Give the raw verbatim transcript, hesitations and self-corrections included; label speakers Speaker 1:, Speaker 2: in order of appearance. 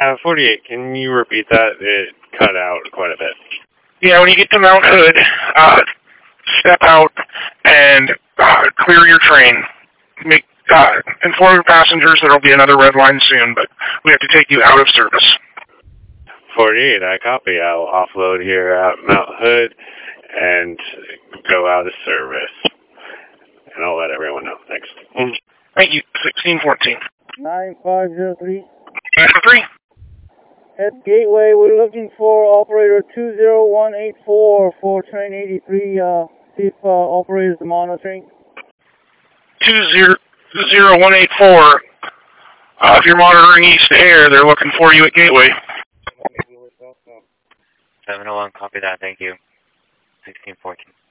Speaker 1: Uh, forty-eight, can you repeat that? It cut out quite a bit.
Speaker 2: Yeah, when you get to Mount Hood, uh, step out and uh, clear your train. Make uh, inform your passengers there will be another red line soon, but we have to take you out of service.
Speaker 1: forty-eight, I copy. I'll offload here at Mount Hood and go out of service. And I'll let everyone know. Thanks.
Speaker 2: Thank you. sixteen fourteen.
Speaker 3: nine five zero three.
Speaker 2: nine five three.
Speaker 3: At Gateway, we're looking for operator two zero one eight four for train eighty-three. Uh, see if uh, operator's monitoring.
Speaker 2: two zero one eight four. Uh, if you're monitoring East Air, they're looking for you at Gateway.
Speaker 4: seven oh one, copy that, thank you. sixteen fourteen.